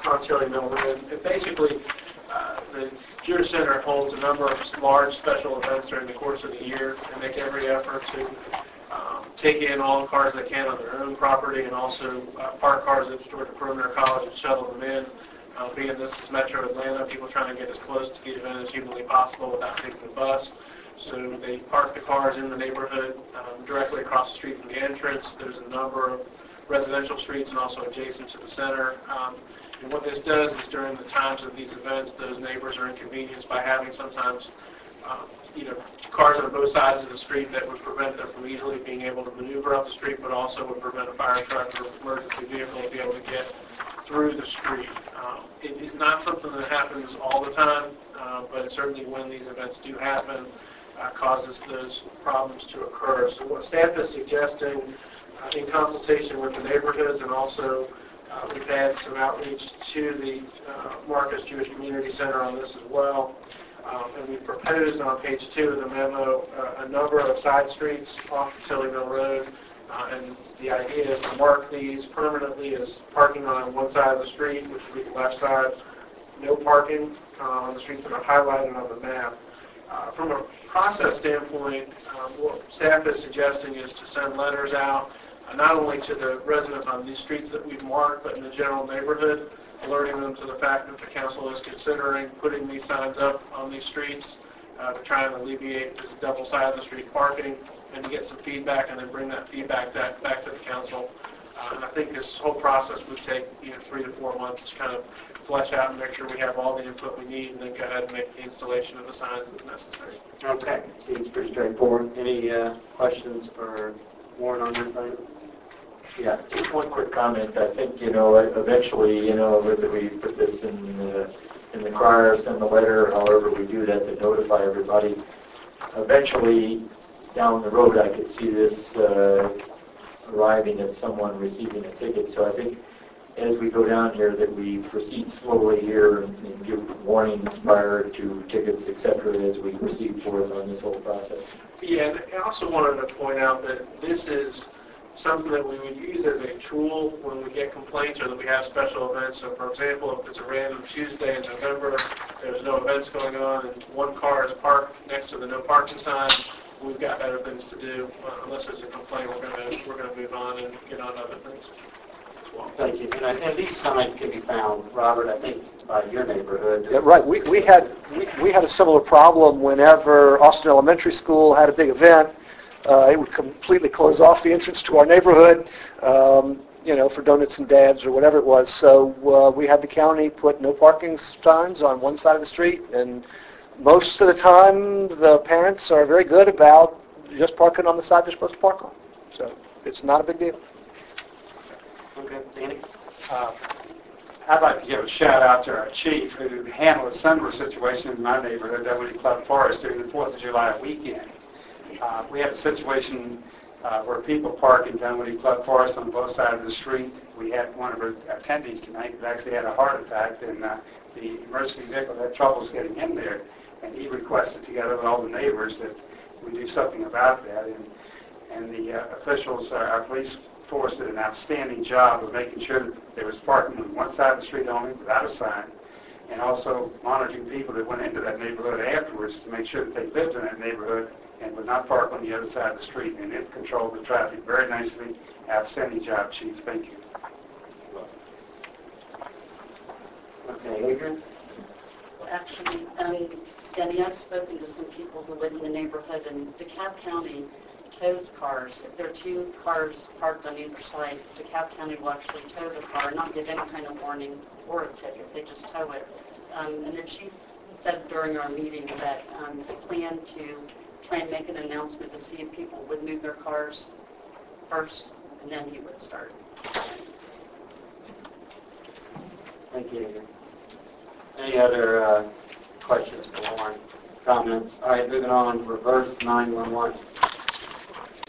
on Tilly Mill Road. And basically, the Jewish Center holds a number of large special events during the course of the year and make every effort to take in all the cars they can on their own property and also park cars at Georgia Perimeter College and shuttle them in. Being this is Metro Atlanta, people trying to get as close to the event as humanly possible without taking the bus. So they park the cars in the neighborhood directly across the street from the entrance. There's a number of residential streets and also adjacent to the center. And what this does is during the times of these events, those neighbors are inconvenienced by having sometimes cars on both sides of the street that would prevent them from easily being able to maneuver up the street, but also would prevent a fire truck or emergency vehicle to be able to get through the street. It is not something that happens all the time, but certainly when these events do happen, causes those problems to occur. So what staff is suggesting in consultation with the neighborhoods, and also we've had some outreach to the Marcus Jewish Community Center on this as well. And we proposed on page 2 of the memo a number of side streets off Tilly Mill Road. And the idea is to mark these permanently as parking on one side of the street, which would be the left side. No parking on the streets that are highlighted on the map. From a process standpoint, what staff is suggesting is to send letters out, not only to the residents on these streets that we've marked, but in the general neighborhood, alerting them to the fact that the council is considering putting these signs up on these streets to try and alleviate this double side of the street parking, and to get some feedback and then bring that feedback back to the council. And I think this whole process would take 3 to 4 months to kind of flesh out and make sure we have all the input we need, and then go ahead and make the installation of the signs as necessary. Okay, seems pretty straightforward. Any questions for Warren on this item? Yeah, just one quick comment. I think, eventually, whether we put this in the crier, send the letter, however we do that to notify everybody, eventually down the road I could see this arriving at someone receiving a ticket. So I think as we go down here that we proceed slowly here and give warnings prior to tickets, etc., as we proceed forth on this whole process. Yeah, and I also wanted to point out that this is something that we would use as a tool when we get complaints or that we have special events. So, for example, if it's a random Tuesday in November, there's no events going on, and one car is parked next to the no parking sign, we've got better things to do. Unless there's a complaint, we're going to move on and get on to other things as well. Thank you. And these signs can be found, Robert, I think, by your neighborhood. Yeah, right. We had a similar problem whenever Austin Elementary School had a big event. It would completely close off the entrance to our neighborhood, for donuts and dabs or whatever it was. So we had the county put no parking signs on one side of the street, and most of the time the parents are very good about just parking on the side they're supposed to park on. So it's not a big deal. Okay, Danny? I'd like to give a shout out to our chief who handled a similar situation in my neighborhood, Dunwoody Club Forest, during the 4th of July weekend. We had a situation where people park in Dunwoody Club Forest on both sides of the street. We had one of our attendees tonight that actually had a heart attack, and the emergency vehicle had troubles getting in there. And he requested, together with all the neighbors, that we do something about that. And the officials, our police force, did an outstanding job of making sure that there was parking on one side of the street only without a sign, and also monitoring people that went into that neighborhood afterwards to make sure that they lived in that neighborhood and would not park on the other side of the street. And it controlled the traffic very nicely. Outstanding job, Chief. Thank you. Okay, Adrian? Actually, Denny, I've spoken to some people who live in the neighborhood, and DeKalb County tows cars. If there are 2 cars parked on either side, DeKalb County will actually tow the car, not give any kind of warning or a ticket. They just tow it. And the chief said during our meeting that they plan to try and make an announcement to see if people would move their cars first, and then he would start. Thank you, Adrian. Any other questions for Warren? Comments? All right, moving on. Reverse 911.